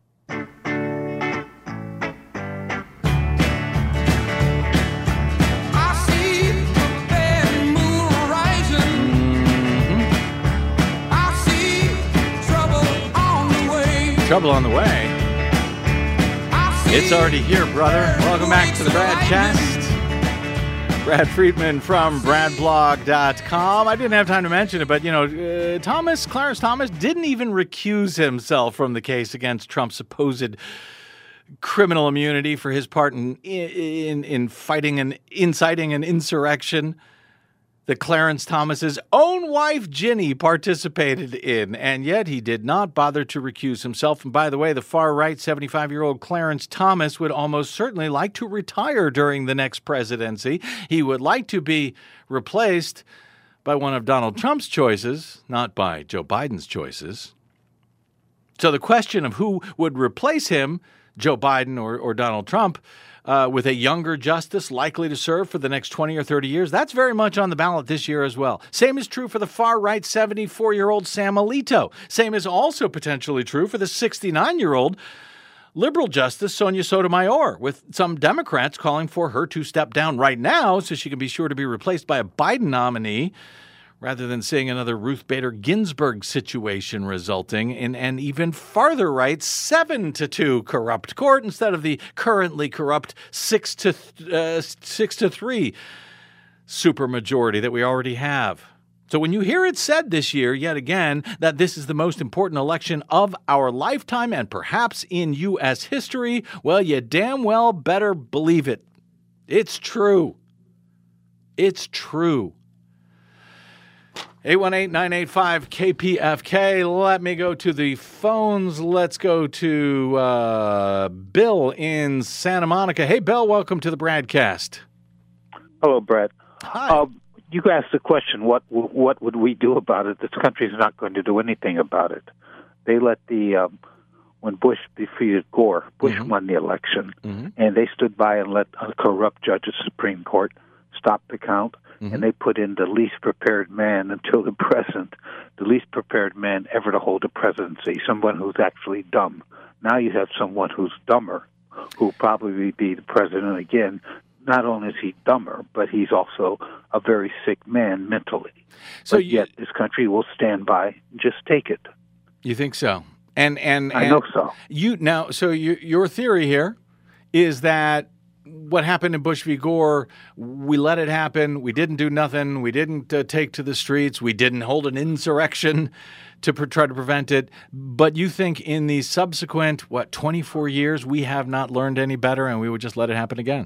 Trouble on the way. It's already here, brother. Welcome back to the Bradcast. Brad Friedman from brad blog dot com. I didn't have time to mention it, but, you know, uh, Thomas, Clarence Thomas, didn't even recuse himself from the case against Trump's supposed criminal immunity for his part in in, in fighting and inciting an insurrection. that Clarence Thomas's own wife, Ginny, participated in, and yet he did not bother to recuse himself. And by the way, the far-right seventy-five-year-old Clarence Thomas would almost certainly like to retire during the next presidency. He would like to be replaced by one of Donald Trump's choices, not by Joe Biden's choices. So the question of who would replace him, Joe Biden or, or Donald Trump, Uh, with a younger justice likely to serve for the next twenty or thirty years, that's very much on the ballot this year as well. Same is true for the far-right seventy-four-year-old Sam Alito. Same is also potentially true for the sixty-nine-year-old liberal justice Sonia Sotomayor, with some Democrats calling for her to step down right now so she can be sure to be replaced by a Biden nominee, rather than seeing another Ruth Bader Ginsburg situation resulting in an even farther right seven to two corrupt court instead of the currently corrupt six to uh, six to three supermajority that we already have. So when you hear it said this year, yet again, that this is the most important election of our lifetime and perhaps in U S history, well, you damn well better believe it. It's true. It's true. eight one eight, nine eight five, K P F K. Let me go to the phones. Let's go to uh, Bill in Santa Monica. Hey, Bill, welcome to the Bradcast. Hello, Brad. Hi. Uh, you asked the question, what what would we do about it? This country's not going to do anything about it. They let the, um, when Bush defeated Gore, Bush mm-hmm. won the election, mm-hmm. and they stood by and let a corrupt judge of the Supreme Court stop the count. Mm-hmm. And they put in the least prepared man until the present, the least prepared man ever to hold a presidency, someone who's actually dumb. Now you have someone who's dumber, who will probably be the president again. Not only is he dumber, but he's also a very sick man mentally. So but you, yet this country will stand by and just take it. You think so? And and, and I know so. You now, so you, your theory here is that what happened in Bush v. Gore, we let it happen. We didn't do nothing. We didn't uh, take to the streets. We didn't hold an insurrection to pre- try to prevent it. But you think in the subsequent, what, twenty-four years, we have not learned any better and we would just let it happen again?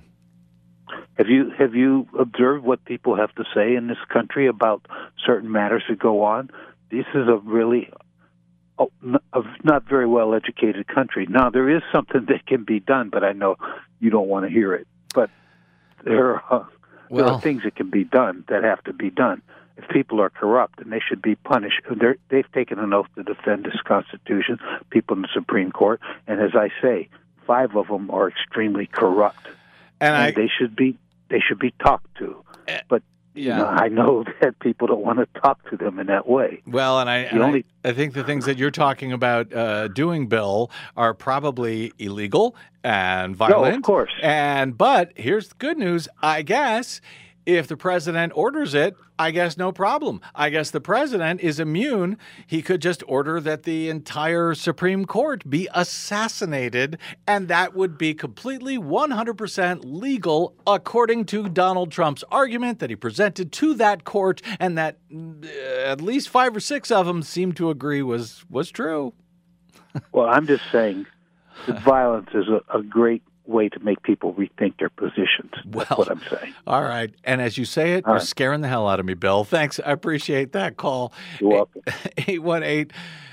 Have you have you observed what people have to say in this country about certain matters that go on? This is a really oh, a not very well educated country. Now, there is something that can be done, but I know you don't want to hear it. But there are, uh, well, there are things that can be done that have to be done. If people are corrupt, and they should be punished. They're, they've taken an oath to defend this Constitution, people in the Supreme Court, and as I say, five of them are extremely corrupt. And, and I, they should be they should be talked to. But yeah. you know, I know that people don't want to talk to them in that way. Well, and I and only, I, I think the things that you're talking about uh, doing, Bill, are probably illegal and violent. No, of course. And but here's the good news, I guess. If the president orders it, I guess no problem. I guess the president is immune. He could just order that the entire Supreme Court be assassinated, and that would be completely one hundred percent legal according to Donald Trump's argument that he presented to that court, and that uh, at least five or six of them seemed to agree was, was true. Well, I'm just saying that violence is a, a great way to make people rethink their positions. That's well, what I'm saying. All right. And as you say it, all you're right. scaring the hell out of me, Bill. Thanks. I appreciate that call. You're welcome. eight one eight,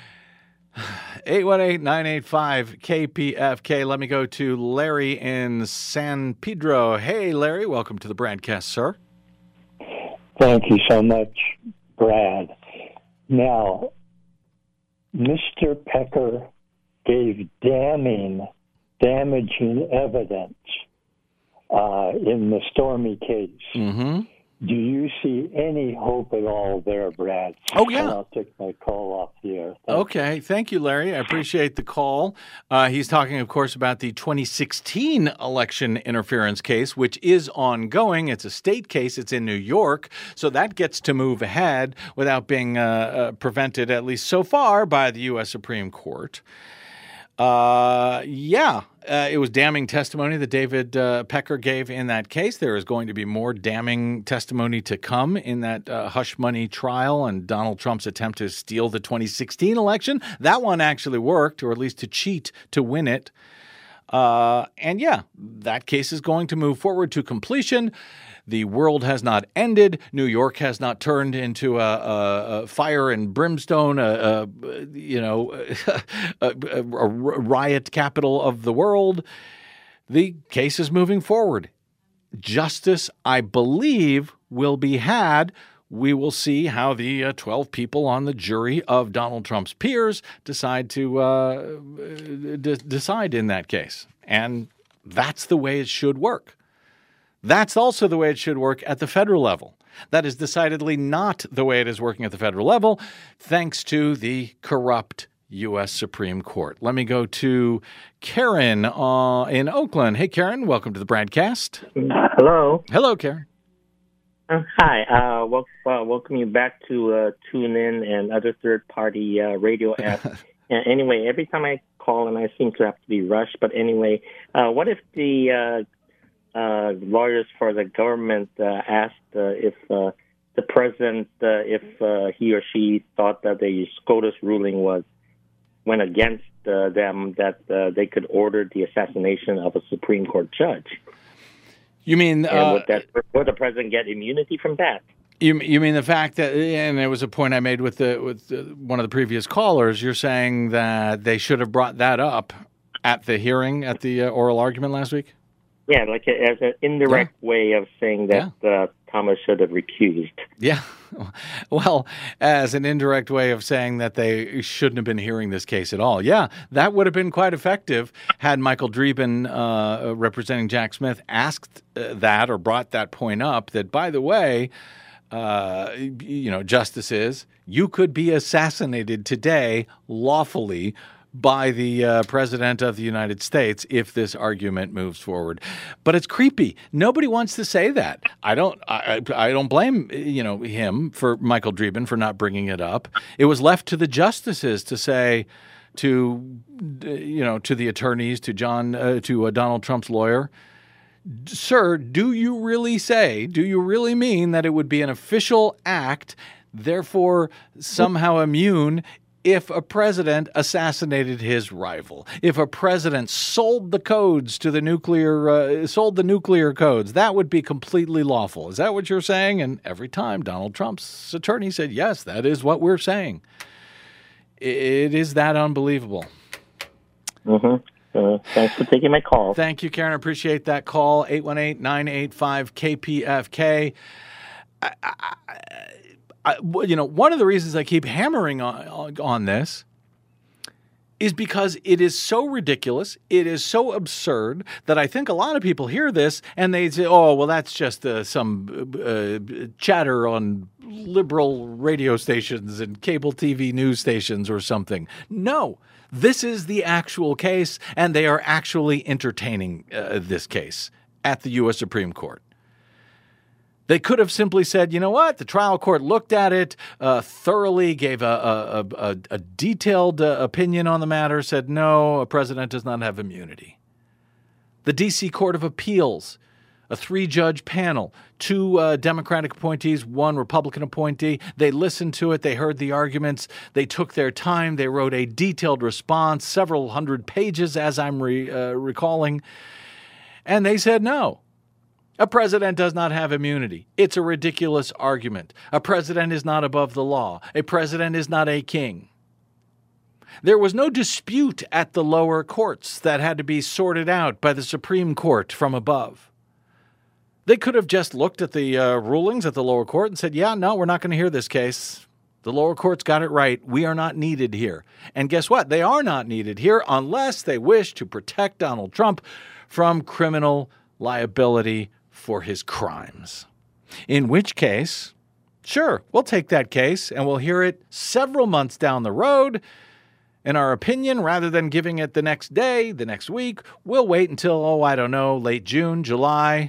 nine eight five, K P F K. Let me go to Larry in San Pedro. Hey, Larry. Welcome to the Bradcast, sir. Thank you so much, Brad. Now, Mister Pecker gave damning damaging evidence uh, in the Stormy case. Mm-hmm. Do you see any hope at all there, Brad? Oh, yeah. And I'll take my call off the air. Thank okay. You. Thank you, Larry. I appreciate the call. Uh, he's talking, of course, about the twenty sixteen election interference case, which is ongoing. It's a state case. It's in New York. So that gets to move ahead without being uh, uh, prevented, at least so far, by the U S Supreme Court. Uh, yeah, uh, it was damning testimony that David uh, Pecker gave in that case. There is going to be more damning testimony to come in that uh, hush money trial and Donald Trump's attempt to steal the twenty sixteen election. That one actually worked, or at least to cheat to win it. Uh, and yeah, that case is going to move forward to completion. The world has not ended. New York has not turned into a, a, a fire and brimstone, a, a you know, a, a, a riot capital of the world. The case is moving forward. Justice, I believe, will be had. We will see how the uh, twelve people on the jury of Donald Trump's peers decide to uh, d- decide in that case. And that's the way it should work. That's also the way it should work at the federal level. That is decidedly not the way it is working at the federal level, thanks to the corrupt U S Supreme Court. Let me go to Karen uh, in Oakland. Hey, Karen, welcome to the Bradcast. Hello. Hello, Karen. Uh, hi. Uh, wel- uh, welcome you back to uh, TuneIn and other third-party uh, radio apps. And anyway, every time I call, and I seem to have to be rushed, but anyway, uh, what if the uh, uh, lawyers for the government uh, asked uh, if uh, the president, uh, if uh, he or she thought that the SCOTUS ruling was went against uh, them, that uh, they could order the assassination of a Supreme Court judge? You mean, and uh, would, that, would the president get immunity from that? You you mean the fact that, and it was a point I made with the with the, one of the previous callers. You're saying that they should have brought that up at the hearing, at the uh, oral argument last week? Yeah, like a, as an indirect yeah. way of saying that yeah. uh, Thomas should have recused. Yeah, well, as an indirect way of saying that they shouldn't have been hearing this case at all. Yeah, that would have been quite effective had Michael Dreeben, uh, representing Jack Smith, asked uh, that or brought that point up. That, by the way, uh, you know, justices, you could be assassinated today lawfully by the uh, president of the United States if this argument moves forward. But it's creepy. Nobody wants to say that. I don't. I, I don't blame you know him for Michael Dreeben for not bringing it up. It was left to the justices to say to you know to the attorneys, to John, uh, to uh, Donald Trump's lawyer, sir, do you really say? Do you really mean that it would be an official act, therefore somehow immune? If a president assassinated his rival, if a president sold the codes to the nuclear, uh, sold the nuclear codes, that would be completely lawful. Is that what you're saying? And every time Donald Trump's attorney said, yes, that is what we're saying. It is that unbelievable. Mm-hmm. Uh, thanks for taking my call. Thank you, Karen. I appreciate that call. eight one eight, nine eight five, K P F K. I, I, I, you know, one of the reasons I keep hammering on, on this is because it is so ridiculous, it is so absurd that I think a lot of people hear this and they say, oh, well, that's just uh, some uh, chatter on liberal radio stations and cable T V news stations or something. No, this is the actual case, and they are actually entertaining uh, this case at the U S Supreme Court. They could have simply said, you know what, the trial court looked at it uh, thoroughly, gave a, a, a, a detailed uh, opinion on the matter, said, no, a president does not have immunity. The D C Court of Appeals, a three-judge panel, two uh, Democratic appointees, one Republican appointee, they listened to it, they heard the arguments, they took their time, they wrote a detailed response, several hundred pages, as I'm re, uh, recalling, and they said no. A president does not have immunity. It's a ridiculous argument. A president is not above the law. A president is not a king. There was no dispute at the lower courts that had to be sorted out by the Supreme Court from above. They could have just looked at the uh, rulings at the lower court and said, yeah, no, we're not going to hear this case. The lower court's got it right. We are not needed here. And guess what? They are not needed here unless they wish to protect Donald Trump from criminal liability for his crimes. In which case, sure, we'll take that case and we'll hear it several months down the road. In our opinion, rather than giving it the next day, the next week, we'll wait until, oh, I don't know, late June, July.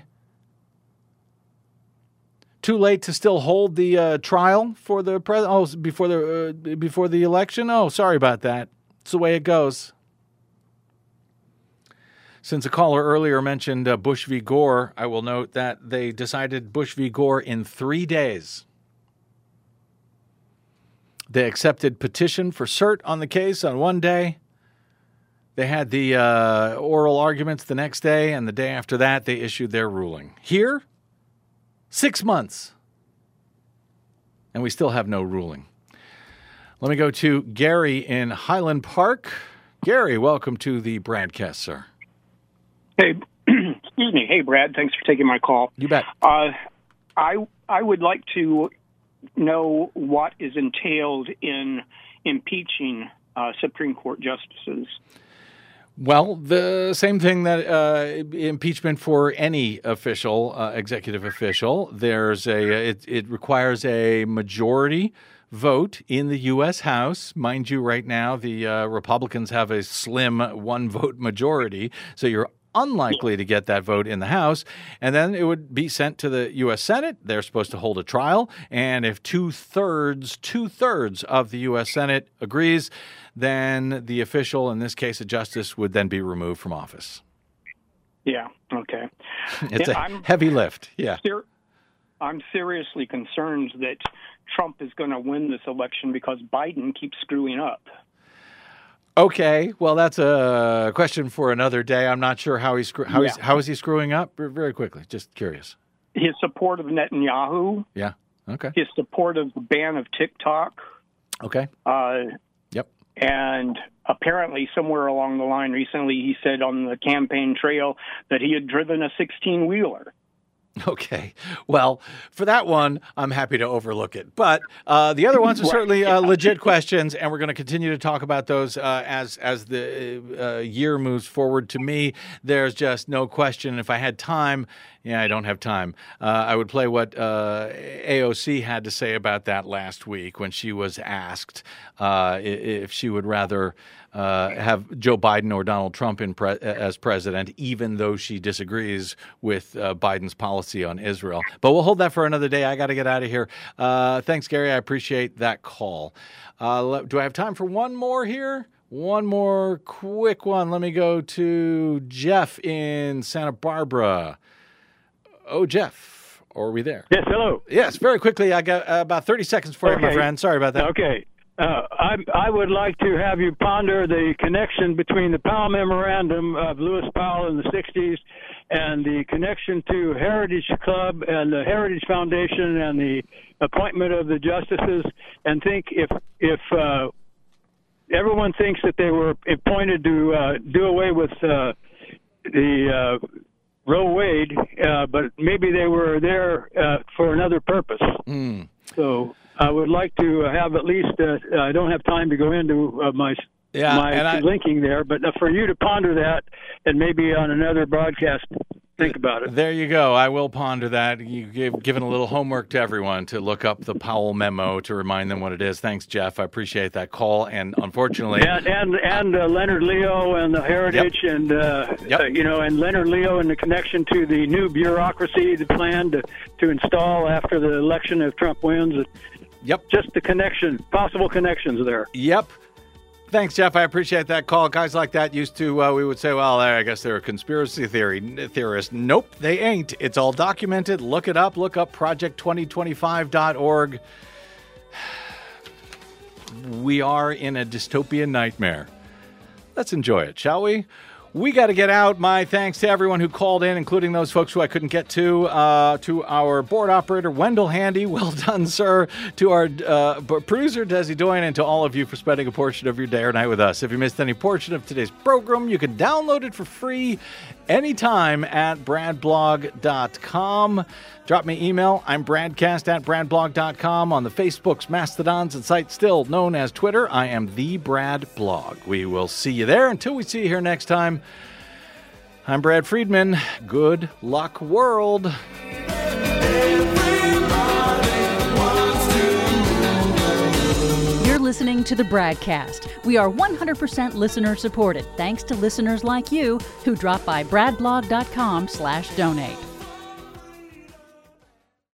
Too late to still hold the uh, trial for the president? Oh, before the uh, before the election? Oh, sorry about that. It's the way it goes. Since a caller earlier mentioned uh, Bush v. Gore, I will note that they decided Bush v. Gore in three days. They accepted petition for cert on the case on one day. They had the uh, oral arguments the next day, and the day after that, they issued their ruling. Here, six months, and we still have no ruling. Let me go to Gary in Highland Park. Gary, welcome to the broadcast, sir. Hey, excuse me. Hey, Brad. Thanks for taking my call. You bet. Uh, I I would like to know what is entailed in impeaching uh, Supreme Court justices. Well, the same thing that uh, impeachment for any official, uh, executive official. There's a it, it requires a majority vote in the U S House. Mind you, right now the uh, Republicans have a slim one-vote majority, so you're unlikely to get that vote in the House. And then it would be sent to the U S Senate. They're supposed to hold a trial, and if two-thirds, two-thirds of the U S Senate agrees, then the official, in this case a justice, would then be removed from office. Yeah, okay. It's yeah, a I'm, heavy lift, yeah. Ser- I'm seriously concerned that Trump is going to win this election because Biden keeps screwing up. Okay, well, that's a question for another day. I'm not sure how he's screw- how Yeah. he's how is he screwing up. Very quickly, just curious. His support of Netanyahu, Yeah. Okay. his support of the ban of TikTok, Okay. uh, Yep. and apparently somewhere along the line recently he said on the campaign trail that he had driven a sixteen-wheeler. Okay. Well, for that one, I'm happy to overlook it. But uh, the other ones are Right. certainly uh, legit questions, and we're going to continue to talk about those uh, as as the uh, year moves forward. To me, there's just no question. If I had time, yeah, I don't have time, uh, I would play what uh, A O C had to say about that last week when she was asked uh, if she would rather Uh, have Joe Biden or Donald Trump in pre- as president, even though she disagrees with uh, Biden's policy on Israel. But we'll hold that for another day. I got to get out of here. Uh, thanks, Gary. I appreciate that call. Uh, do I have time for one more here? One more quick one. Let me go to Jeff in Santa Barbara. Oh, Jeff, are we there? Yes, hello. Yes, very quickly. I got uh, about thirty seconds for you, my Okay. friend. Sorry about that. Okay. Uh, I, I would like to have you ponder the connection between the Powell Memorandum of Lewis Powell in the sixties and the connection to Heritage Club and the Heritage Foundation and the appointment of the justices, and think if if uh, everyone thinks that they were appointed to uh, do away with uh, the uh, Roe Wade, uh, but maybe they were there uh, for another purpose. Mm. So I would like to have at least, uh, I don't have time to go into uh, my Yeah, my and I- linking there, but for you to ponder that and maybe on another broadcast, think about it. There you go. I will ponder that. You've given a little homework to everyone to look up the Powell memo to remind them what it is. Thanks, Jeff. I appreciate that call. And unfortunately, And and, and uh, Leonard Leo and the Heritage and, uh, Yep. uh, you know, and Leonard Leo and the connection to the new bureaucracy, the plan to, to install after the election if Trump wins. Yep. Just the connection, possible connections there. Yep. Thanks, Jeff. I appreciate that call. Guys like that used to, uh, we would say, well, I guess they're a conspiracy theory theorist. Nope, they ain't. It's all documented. Look it up. Look up project twenty twenty-five dot org. We are in a dystopian nightmare. Let's enjoy it, shall we? We got to get out. My thanks to everyone who called in, including those folks who I couldn't get to. Uh, to our board operator, Wendell Handy. Well done, sir. To our uh, producer, Desi Doyen, and to all of you for spending a portion of your day or night with us. If you missed any portion of today's program, you can download it for free anytime at brad blog dot com. Drop me email. I'm bradcast at brad blog dot com. On the Facebooks, Mastodons, and site still known as Twitter, I am the Brad Blog. We will see you there. Until we see you here next time, I'm Brad Friedman. Good luck, world. You're listening to the Bradcast. We are one hundred percent listener supported, thanks to listeners like you who drop by brad blog dot com slash donate.